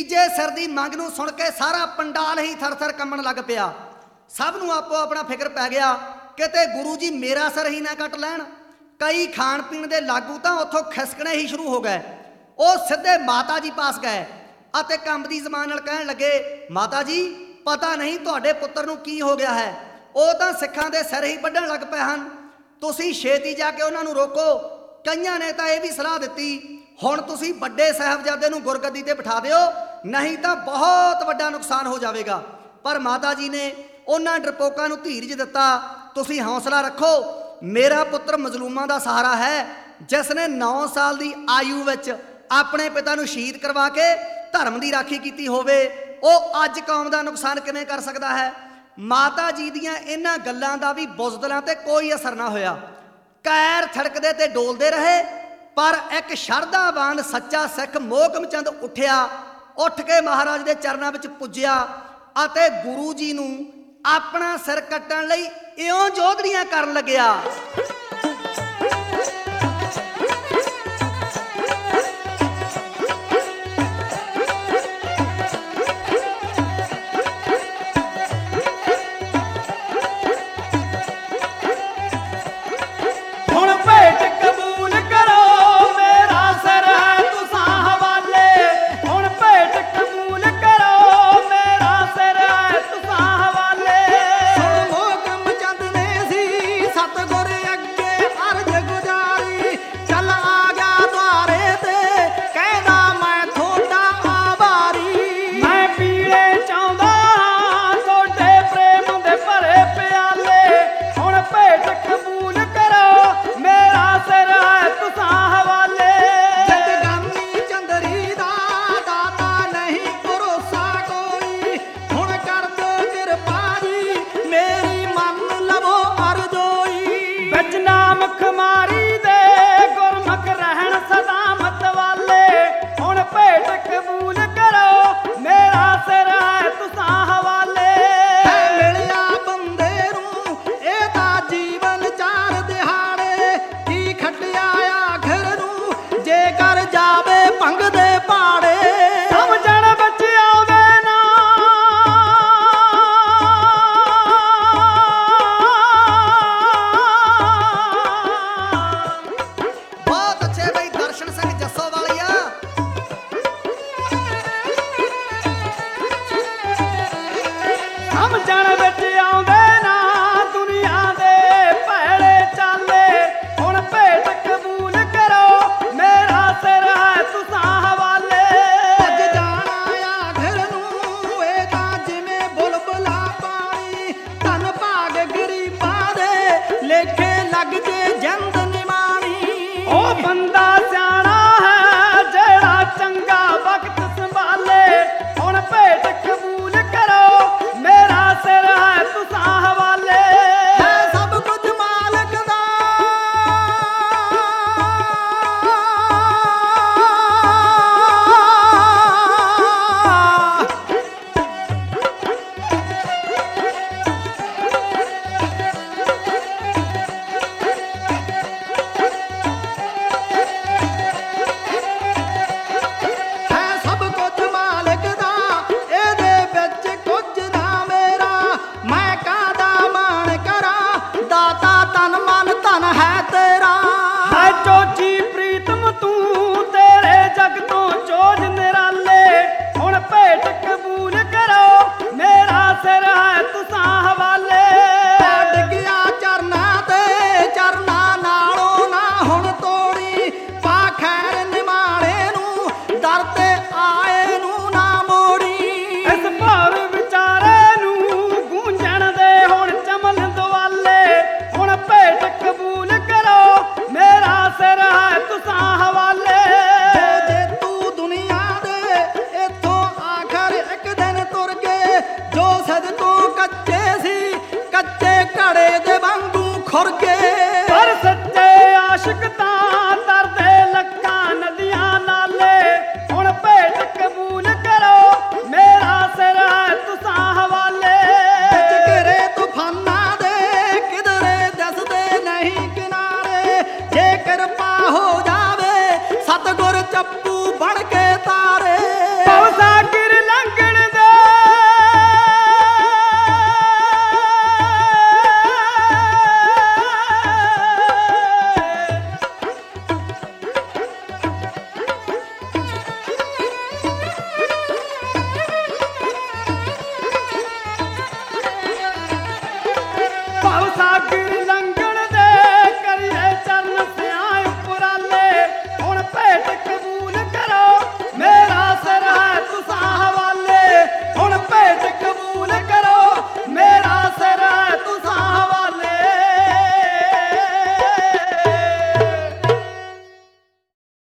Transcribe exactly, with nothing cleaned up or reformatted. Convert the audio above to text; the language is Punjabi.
ਤੀਜੇ ਸਿਰ ਦੀ ਮੰਗ ਨੂੰ ਸੁਣ ਕੇ ਸਾਰਾ ਪੰਡਾਲ ਹੀ ਥਰ ਥਰ ਕੰਬਣ ਲੱਗ ਪਿਆ। ਸਭ ਨੂੰ ਆਪੋ ਆਪਣਾ ਫਿਕਰ ਪੈ ਗਿਆ, ਕਿਤੇ ਗੁਰੂ ਜੀ ਮੇਰਾ ਸਿਰ ਹੀ ਨਾ ਕੱਟ ਲੈਣ। ਕਈ ਖਾਣ ਪੀਣ ਦੇ ਲਾਗੂ ਤਾਂ ਉੱਥੋਂ ਖਿਸਕਣੇ ਹੀ ਸ਼ੁਰੂ ਹੋ ਗਏ। ਉਹ ਸਿੱਧੇ ਮਾਤਾ ਜੀ ਪਾਸ ਗਏ ਅਤੇ ਕੰਬਦੀ ਜ਼ਬਾਨ ਨਾਲ ਕਹਿਣ ਲੱਗੇ, ਮਾਤਾ ਜੀ ਪਤਾ ਨਹੀਂ ਤੁਹਾਡੇ ਪੁੱਤਰ ਨੂੰ ਕੀ ਹੋ ਗਿਆ ਹੈ, ਉਹ ਤਾਂ ਸਿੱਖਾਂ ਦੇ ਸਿਰ ਹੀ ਵੱਢਣ ਲੱਗ ਪਏ ਹਨ, ਤੁਸੀਂ ਛੇਤੀ ਜਾ ਕੇ ਉਹਨਾਂ ਨੂੰ ਰੋਕੋ। ਕਈਆਂ ਨੇ ਤਾਂ ਇਹ ਵੀ ਸਲਾਹ ਦਿੱਤੀ, ਹੁਣ ਤੁਸੀਂ ਵੱਡੇ ਸਾਹਿਬਜ਼ਾਦੇ ਨੂੰ ਗੁਰਗੱਦੀ ਤੇ ਬਿਠਾ ਦਿਓ, ਨਹੀਂ ਤਾਂ ਬਹੁਤ ਵੱਡਾ ਨੁਕਸਾਨ ਹੋ ਜਾਵੇਗਾ। ਪਰ ਮਾਤਾ ਜੀ ਨੇ ਉਹਨਾਂ ਡਰਪੋਕਾਂ ਨੂੰ ਧੀਰਜ ਦਿੱਤਾ, ਤੁਸੀਂ ਹੌਸਲਾ ਰੱਖੋ, ਮੇਰਾ ਪੁੱਤਰ ਮਜ਼ਲੂਮਾਂ ਦਾ ਸਹਾਰਾ ਹੈ, ਜਿਸ ਨੇ ਨੌ ਸਾਲ ਦੀ ਆਯੂ ਵਿੱਚ ਆਪਣੇ ਪਿਤਾ ਨੂੰ ਸ਼ਹੀਦ ਕਰਵਾ ਕੇ ਧਰਮ ਦੀ ਰਾਖੀ ਕੀਤੀ ਹੋਵੇ, ਉਹ ਅੱਜ ਕੌਮ ਦਾ ਨੁਕਸਾਨ ਕਿਵੇਂ ਕਰ ਸਕਦਾ ਹੈ। ਮਾਤਾ ਜੀ ਦੀਆਂ ਇਹਨਾਂ ਗੱਲਾਂ ਦਾ ਵੀ ਬੁਜ਼ਦਲਾਂ ਤੇ ਕੋਈ ਅਸਰ ਨਾ ਹੋਇਆ। ਕੈਰ ਥੜਕਦੇ ਤੇ ਡੋਲਦੇ ਰਹੇ, ਪਰ ਇੱਕ ਸ਼ਰਧਾਵਾਨ ਸੱਚਾ ਸਿੱਖ ਮੋਹਕਮ ਚੰਦ ਉੱਠਿਆ, ਉੱਠ ਕੇ ਮਹਾਰਾਜ ਦੇ ਚਰਨਾਂ ਵਿੱਚ ਪੁੱਜਿਆ ਅਤੇ ਗੁਰੂ ਜੀ ਨੂੰ ਆਪਣਾ ਸਿਰ ਕੱਟਣ ਲਈ ਇਉਂ ਜੋਧੜੀਆਂ ਕਰਨ ਲੱਗਿਆ। ਕਿਰਪਾ ਹੋ ਜਾਵੇ, ਸਤਿਗੁਰ ਚੱਪੂ ਬਣ ਕੇ ਤਾਰੇ। ਭਵ ਸਾਗਰ